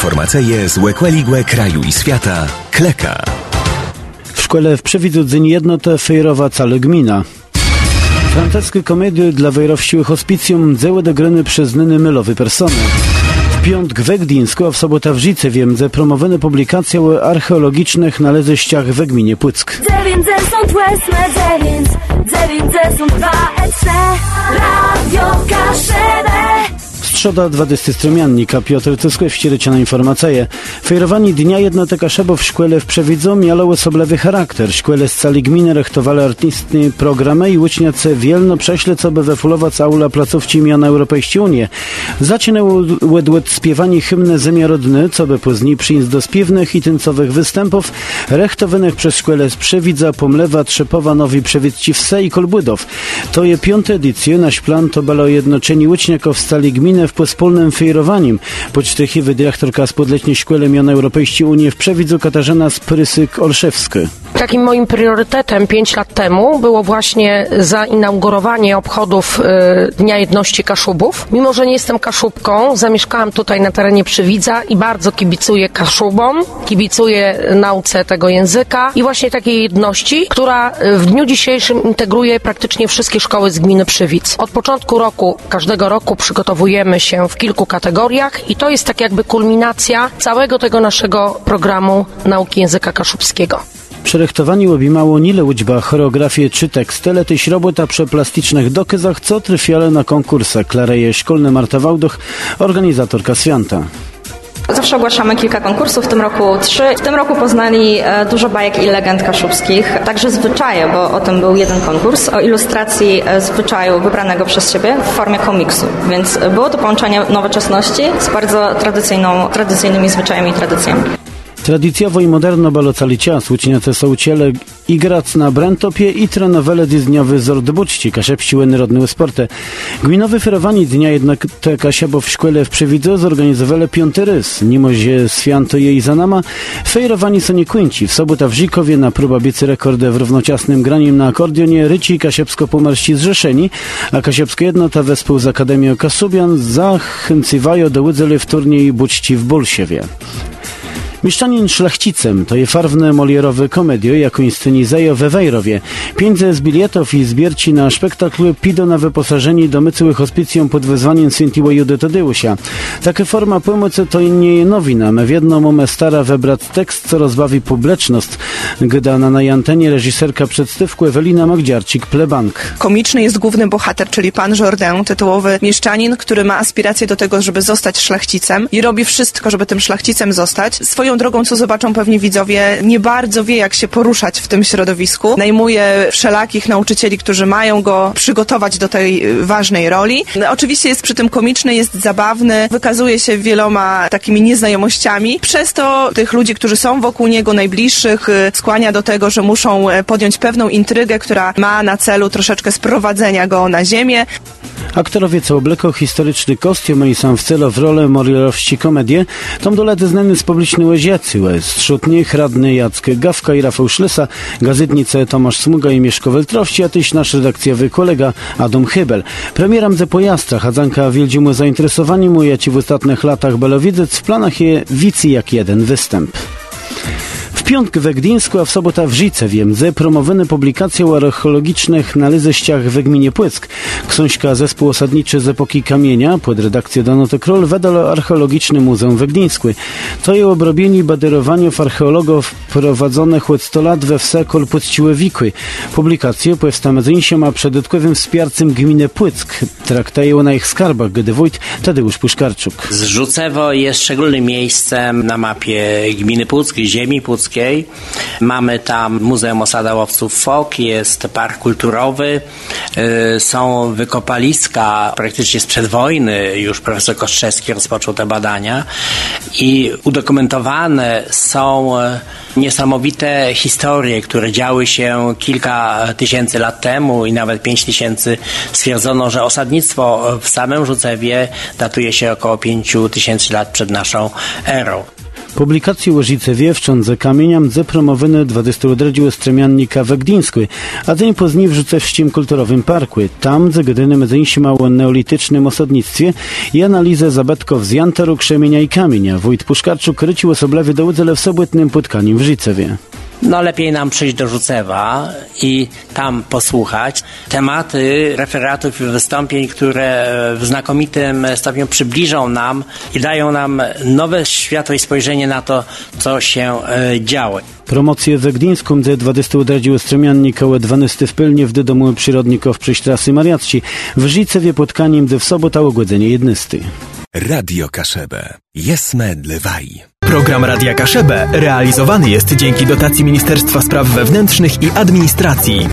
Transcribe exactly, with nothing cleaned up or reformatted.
Informacje z łekłeligłe kraju i świata. Kleka. W szkole w Przewidzu dzyń jednota fejrowa cała gmina. Francuskie komedie dla wejrowściłych hospicjum dzieły do gryny przez nyny mylowy personel. W piątk w Gdyńsku, a w sobotę w Życewie ze promowane publikacje o archeologicznych naleziściach w gminie Płyck. Strzoda dwudziesty strumiennika Piotr Cysków ścierycie na informacje. Fejrowanie Dnia Jednoty Kaszebów w szkole w Przewidzu miało soblewy charakter. Szkole z całej gminy rechtowali artystyczne programy i uczniacy wielno prześle, co by wefulować aula placówci imiona Europejskiej Unii. Zaczynało łedłet śpiewanie hymny Ziemia Rodny, co by później przyjść do śpiewnych i tańcowych występów rechtowanych przez szkole z Przewidza, Pomlewa, Trzepowa, Nowi Przewidci Wse i Kolbudów. To je piąta edycja. Nasz plan to było jednoczenie uczniaków z całej gminy w wspólnym fejrowaniem. Podsztychiwy dyrektorka z podletniej szkoły imiona Europejskiej Unii w Przewidzu Katarzyna Sprysyk-Olszewska. Takim moim priorytetem pięć lat temu było właśnie zainaugurowanie obchodów y, Dnia Jedności Kaszubów. Mimo że nie jestem Kaszubką, zamieszkałam tutaj na terenie Przewidza i bardzo kibicuję Kaszubom, kibicuję nauce tego języka i właśnie takiej jedności, która w dniu dzisiejszym integruje praktycznie wszystkie szkoły z gminy Przewidz. Od początku roku, każdego roku przygotowujemy się w kilku kategoriach i to jest tak jakby kulminacja całego tego naszego programu nauki języka kaszubskiego. Przerechtowani obejmało nie liczba choreografię czy tekst, ale też robota przy plastycznych dokyzach, co trafiały na konkursach. Klareje szkolny Marta Wałdoch, organizatorka święta. Zawsze ogłaszamy kilka konkursów, w tym roku trzy. W tym roku poznali e, dużo bajek i legend kaszubskich, także zwyczaje, bo o tym był jeden konkurs, o ilustracji e, zwyczaju wybranego przez siebie w formie komiksu. Więc było to połączenie nowoczesności z bardzo tradycyjną, tradycyjnymi zwyczajami i tradycjami. Tradycjowo i moderno balo cały czas. Uczniacy są ciele igrać na brentopie i trenowele dniowy zord buczci, kaszepściły narodne sporty. Gminowe ferowanie Dnia Jednoty Kaszebów w szkole w Przewidzu zorganizowali piąty rys. Mimo że święto jej za nama, fejrowani są nie kończy. W sobotę w Żykowie na próba biecy rekordy w równoczesnym graniem na akordionie ryci kasiepsko-pomarści zrzeszeni, a kasiepska jednota wespół z Akademią Kasubian zachęciwają do udziału w turniej buczci w Bolsiewie. Mieszczanin szlachcicem to je farwne molierowe komedie, jako inscenizają we Wejrowie. Pieniądze z biletów i zbierci na spektakl pidą na wyposażenie domycyłych hospicjom pod wezwaniem Świętego Judy Tadeusia. Taka forma pomocy to nie jest nowina. My w jedną moment stara wybrać tekst, co rozbawi publiczność. Gdana na antenie reżyserka przedstawku Ewelina Magdziarczyk-Plebank. Komiczny jest główny bohater, czyli pan Jourdain, tytułowy mieszczanin, który ma aspiracje do tego, żeby zostać szlachcicem i robi wszystko, żeby tym szlachcicem zostać. Swoją drogą, co zobaczą pewnie widzowie, nie bardzo wie, jak się poruszać w tym środowisku. Najmuje wszelakich nauczycieli, którzy mają go przygotować do tej ważnej roli. No, oczywiście jest przy tym komiczny, jest zabawny, wykazuje się wieloma takimi nieznajomościami. Przez to tych ludzi, którzy są wokół niego, najbliższych, skłania do tego, że muszą podjąć pewną intrygę, która ma na celu troszeczkę sprowadzenia go na ziemię. Aktorowie, co obleką historyczny kostium i sam w celu w rolę morierowści komedię, tom dolety znany z publicznej łaziacy, z Trzutnych, radny Jacek Gawka i Rafał Szlysa, gazetnice Tomasz Smuga i Mieszko Weltrowści, a tyś nasz redakcjowy kolega Adam Hybel. Premieram ze pojazda, chadzanka wieldziemu zainteresowaniu mu, ja ci w ostatnich latach belowidzec, w planach je wici jak jeden występ. W piątk w Gdyńsku, a w sobotę w Życewie ze promowane publikacje o archeologicznych naleziściach w gminie Płyck. Książka Zespół Osadniczy z epoki kamienia pod redakcją Danoty Król wydał Archeologiczne Muzeum w Gdyńsku. To je obrobienie baderowaniów archeologów prowadzonych od stu lat we wse kolpuściłe wikły. Publikacje powstała między innymi przed dodatkowym wsparciem gminy Płyck. Traktają na ich skarbach, gdy wójt Tadeusz Puszkarczuk. Zrzucewo jest szczególnym miejscem na mapie gminy Płuck, ziemi płuckiej. Mamy tam Muzeum Osada Łowców Fok, jest park kulturowy, yy, są wykopaliska praktycznie sprzed wojny, już profesor Kostrzewski rozpoczął te badania i udokumentowane są niesamowite historie, które działy się kilka tysięcy lat temu i nawet pięć tysięcy. Stwierdzono, że osadnictwo w samym Rzucewie datuje się około pięciu tysięcy lat przed naszą erą. Publikacji Łožice Wcządze kamieniam ze promowany dwadzieścia odredziły stremiannika we Gdyńsku, a dzień później wrzucę w ściem kulturowym parku. Tam zagryny medzyńsi o neolitycznym osadnictwie i analizę zabytków z jantaru, krzemienia i kamienia. Wójt Puszkarczuk krycił osoblewie do udzele w sobotnym putkaniem w Życewie. No lepiej nam przyjść do Rzucewa i tam posłuchać tematy referatów i wystąpień, które w znakomitym stopniu przybliżą nam i dają nam nowe światło i spojrzenie na to, co się e, działo. Promocje we Gdyńsku, gdzie dwadzieścia odredziły stremiannik koło dwunastej w Pylnie w domu przyrodników przy trasy Mariacci. W Życewie putkaniem, gdzie w sobotę ogłodzenie jednasty. Radio Kaszebę. Jesme dlewaj. Program Radia Kaszebę realizowany jest dzięki dotacji Ministerstwa Spraw Wewnętrznych i Administracji.